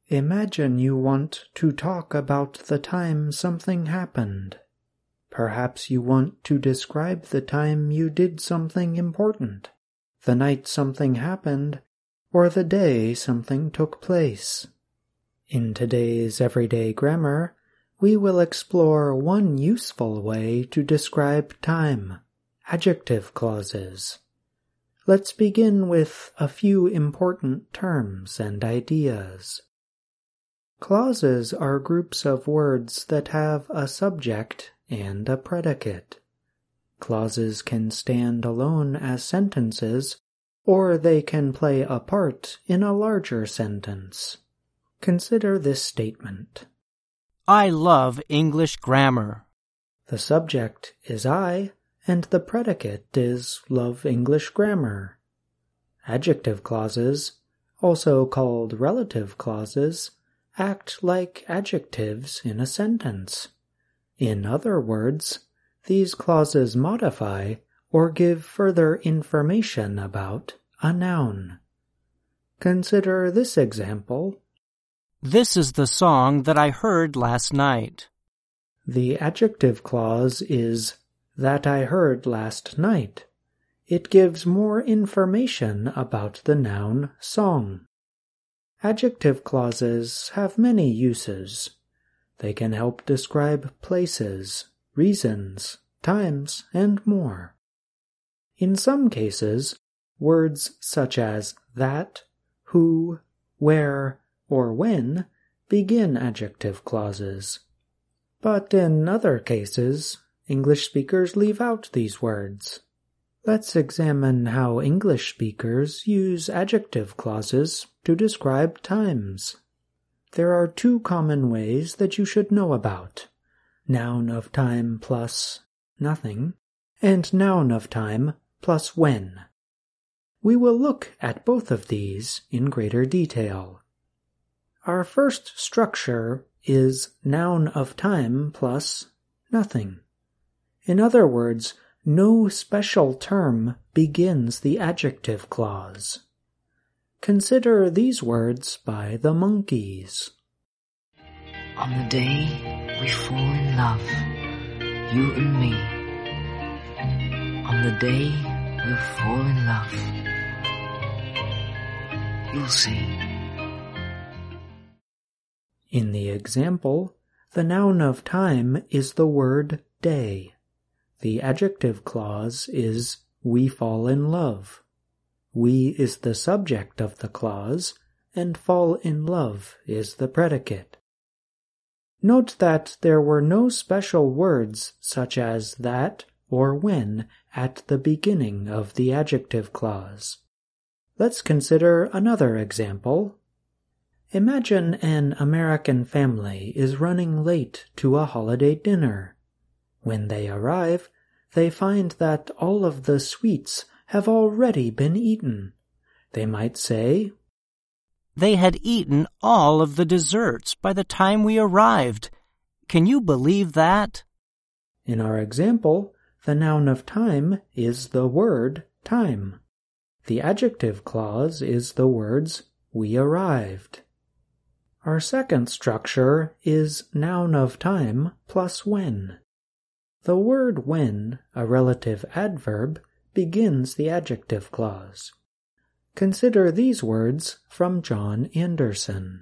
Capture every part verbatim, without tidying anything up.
Imagine you want to talk about the time something happened. Perhaps you want to describe the time you did something important, the night something happened, or the day something took place. In today's everyday grammar, we will explore one useful way to describe time, adjective clauses. Let's begin with a few important terms and ideas. Clauses are groups of words that have a subject and a predicate. Clauses can stand alone as sentences, or they can play a part in a larger sentence. Consider this statement. I love English grammar. The subject is I, and the predicate is love English grammar. Adjective clauses, also called relative clauses, act like adjectives in a sentence. In other words, these clauses modify or give further information about a noun. Consider this example. This is the song that I heard last night. The adjective clause is that I heard last night. It gives more information about the noun song. Adjective clauses have many uses. They can help describe places, reasons, times, and more. In some cases, words such as that, who, where, or when begin adjective clauses. But in other cases, English speakers leave out these words. Let's examine how English speakers use adjective clauses to describe times. There are two common ways that you should know about: noun of time plus nothing, and noun of time plus when. We will look at both of these in greater detail. Our first structure is noun of time plus nothing. In other words, no special term begins the adjective clause. Consider these words by the Monkees. On the day we fall in love, you and me. On the day we fall in love, you'll see. In the example, the noun of time is the word day. The adjective clause is we fall in love. We is the subject of the clause, and fall in love is the predicate. Note that there were no special words such as that or when at the beginning of the adjective clause. Let's consider another example. Imagine an American family is running late to a holiday dinner. When they arrive, they find that all of the sweets have already been eaten. They might say, They had eaten all of the desserts by the time we arrived. Can you believe that? In our example, the noun of time is the word time. The adjective clause is the words we arrived. Our second structure is noun of time plus when. The word when, a relative adverb, begins the adjective clause. Consider these words from John Anderson.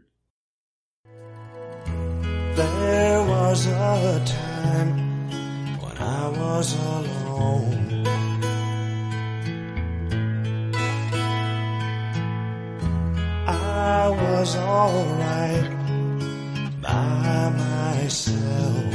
There was a time when I was alone. I was all right by myself.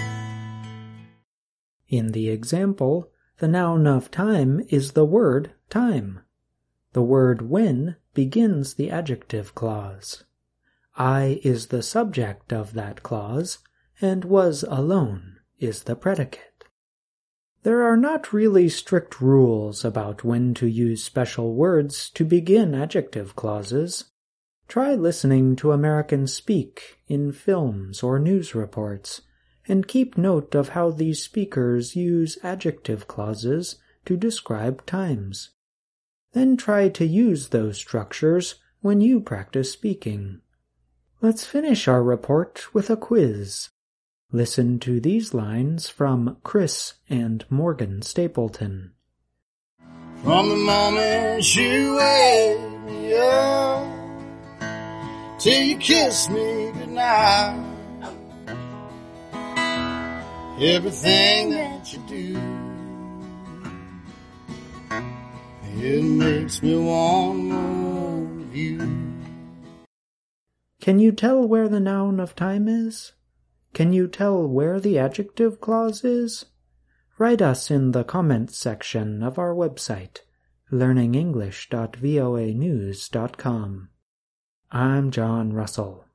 In the example, the noun of time is the word time. The word when begins the adjective clause. I is the subject of that clause, and was alone is the predicate. There are not really strict rules about when to use special words to begin adjective clauses. Try listening to Americans speak in films or news reports, and keep note of how these speakers use adjective clauses to describe times. Then try to use those structures when you practice speaking. Let's finish our report with a quiz. Listen to these lines from Chris and Morgan Stapleton. From the moment you wake me up till you kiss me goodnight, everything that you do, it makes me want more of you. Can you tell where the noun of time is? Can you tell where the adjective clause is? Write us in the comments section of our website, learning english dot voa news dot com. I'm John Russell.